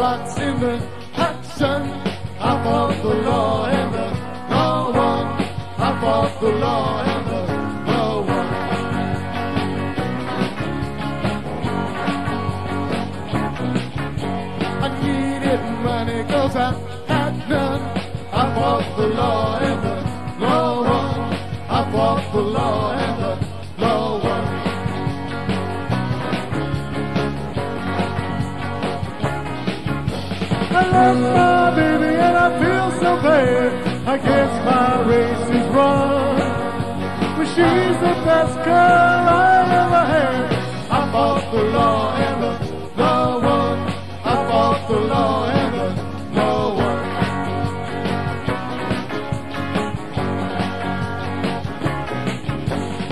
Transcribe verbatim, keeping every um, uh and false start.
box in the hot sun. I fought the law and the law won. I fought the law and the law won. I needed money cause I had none. I fought the law and the law won. I fought the law and the law won. I love my baby and I feel so bad. I guess my race is run, but she's the best girl